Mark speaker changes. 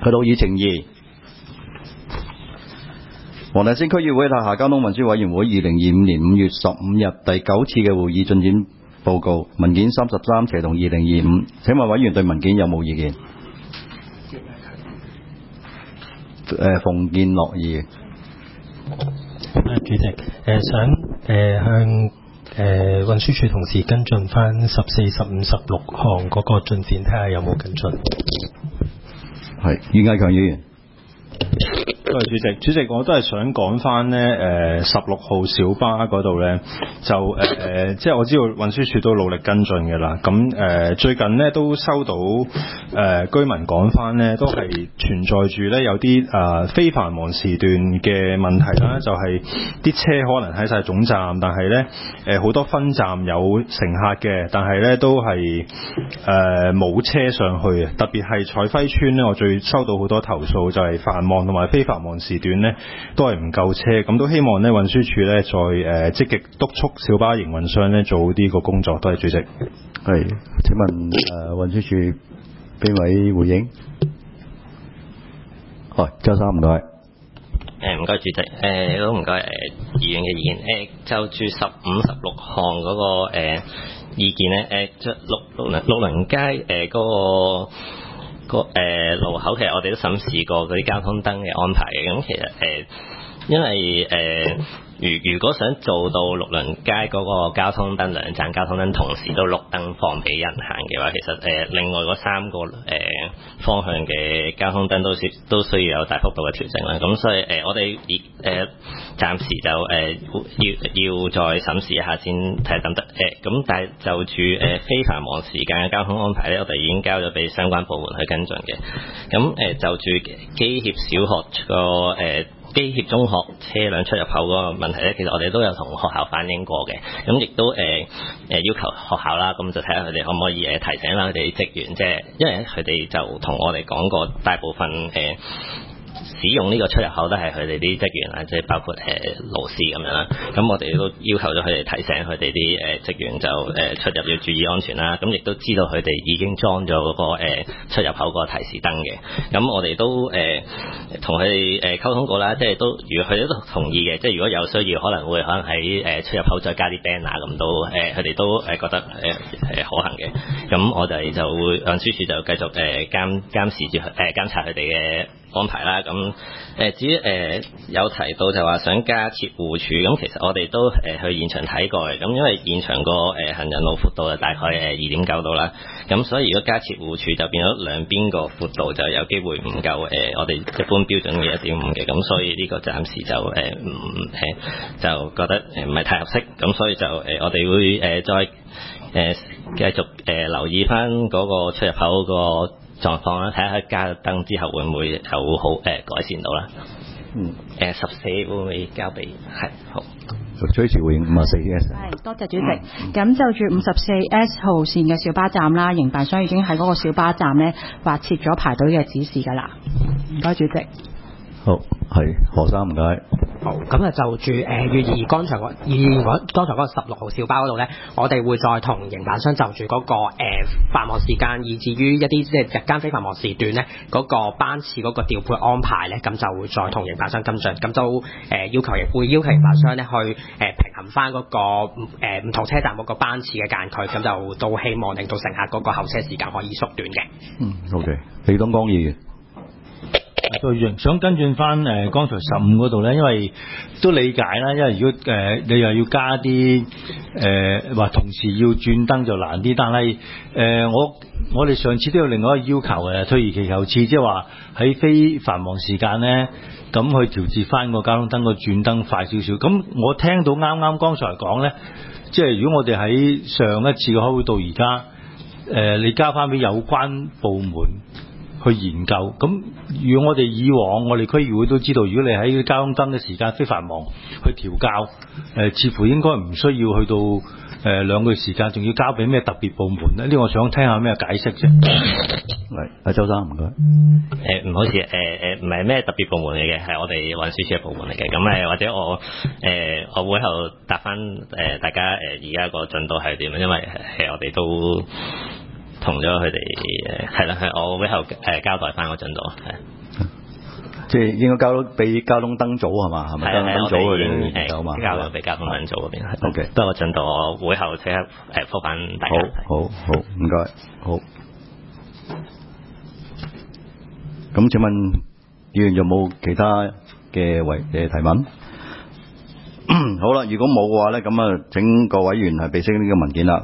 Speaker 1: 去到議程2，黃大仙區議會大廈交通運輸委員會2025年5月15日第9次嘅會議進展報告文件33/2025，請問委員對文件有冇意見？馮建樂議員。
Speaker 2: 主席，想向運輸署同事跟進翻14、15、16項嗰個進展，睇下有冇跟進。
Speaker 1: 係，袁毅強議員。
Speaker 3: 多謝主席。主席，我都係想講翻呢16號小巴嗰度呢，就即係我知道運輸署都努力跟進嘅啦。咁最近呢都收到居民講翻呢，都係存在住呢有啲非繁忙時段嘅問題啦，就係啲車可能喺晒總站，但係呢好多分站有乘客嘅，但係呢都係冇車上去嘅。特別係彩輝邨呢，我最收到好多投訴，就係繁忙同埋非繁忙時段呢都係唔夠車，咁都希望呢運輸署呢再積極督促小巴營運商呢做好啲個工作。多謝主席。
Speaker 1: 係，請問運輸署邊位回應？周生唔該。
Speaker 4: 唔該主席，都唔該議員嘅意見。就住15、16項嗰個意見呢，即六鄰街嗰個路口，其實我哋都審視過嗰啲交通燈嘅安排嘅。咁其實因為如果想做到綠鄰街嗰個交通燈兩盞交通燈同時都綠燈放俾人行嘅話，其實另外嗰3個方向嘅交通燈都需要有大幅度嘅調整啦。咁所以我哋暫時就要再審視一下先睇下得。咁但係就住非繁忙時間嘅交通安排咧，我哋已經交咗俾相關部門去跟進嘅。咁就住基協小學個基協中學車輛出入口嗰個問題咧，其實我哋都有同學校反映過嘅，咁亦都要求學校啦，咁就睇下佢哋可唔可以提醒啦佢哋職員，即係因為佢哋就同我哋講過，大部分使用呢個出入口都係佢哋啲職員啊，即係包括老師咁樣啦。咁我哋都要求咗佢哋提醒佢哋啲職員就出入要注意安全啦。咁亦都知道佢哋已經裝咗嗰個出入口個提示燈嘅。咁我哋都同佢哋溝通過啦，即係都如果佢哋都同意嘅，即係如果有需要可能喺出入口再加啲 banner 咁都佢哋都覺得可行嘅。咁我哋就會運輸署就繼續監視住監察佢哋嘅安排啦。咁至於有提到就話想加設護柱，咁其實我哋都去現場睇過嘅。咁因為現場個行人路闊度就大概2.9度啦，咁所以如果加設護柱就變咗兩邊個闊度就有機會唔夠我哋一般標準嘅1.5嘅，咁所以呢個暫時就就覺得唔係太合適，咁所以就我哋會再繼續留意翻嗰個出入口個狀況啦，睇下加燈之後會唔會有好改善到啦。14會唔會交俾係好？
Speaker 1: 追住回應54S。
Speaker 5: 係，多謝主席。咁就住54S 號線嘅小巴站啦，營辦商已經喺嗰個小巴站咧劃設咗排隊嘅指示㗎啦。唔該，主席。
Speaker 1: 好，係何生唔該。
Speaker 6: 好，咁就住月兒剛才嗰個16號小巴嗰度咧，我哋會再同營辦商就住嗰個繁忙時間，以至於一啲即係日間非繁忙時段咧嗰個班次嗰個調配安排咧，咁就會再同營辦商跟進，咁都要求營辦商咧去平衡翻嗰個唔同車站嗰個班次嘅間距，咁就都希望令到乘客嗰個候車時間可以縮短嘅。
Speaker 1: OK， 李東江議員。
Speaker 7: 想跟進翻剛才15嗰度咧，因為都理解啦，因為如果你又要加啲話同時要轉燈就難啲，但係我哋上次都有另外一個要求退而其求次，即係話喺非繁忙時間咧，咁去調節翻個交通燈個轉燈快少少。咁我聽到啱剛才講咧，即係如果我哋喺上一次嘅開會到而家，你交翻俾有關部門去研究，咁如果我哋以往我哋區議會都知道，如果你喺交通燈嘅時間非繁忙去調校，似乎應該唔需要去到2個月時間，仲要交俾咩特別部門咧？呢個我想聽下咩解釋啫。
Speaker 1: 係，阿周生唔該。
Speaker 4: 唔好意思，唔係咩特別部門嚟嘅，係我哋運輸署嘅部門嚟嘅。咁或者我會後答翻大家而家個進度係點，因為我哋同咗佢哋係啦，係我會後交代翻個進度係。
Speaker 1: 即係應該俾交通燈組係嘛？係咪交通燈組佢哋有嘛？
Speaker 4: 交咗俾交通燈組嗰邊係。
Speaker 1: OK，
Speaker 4: 不過進度我會後即刻覆翻大家。
Speaker 1: 好，唔該，好。咁請問議員有冇其他嘅提問？好啦，如果冇嘅話咧，咁啊請各位議員係備悉呢個文件啦。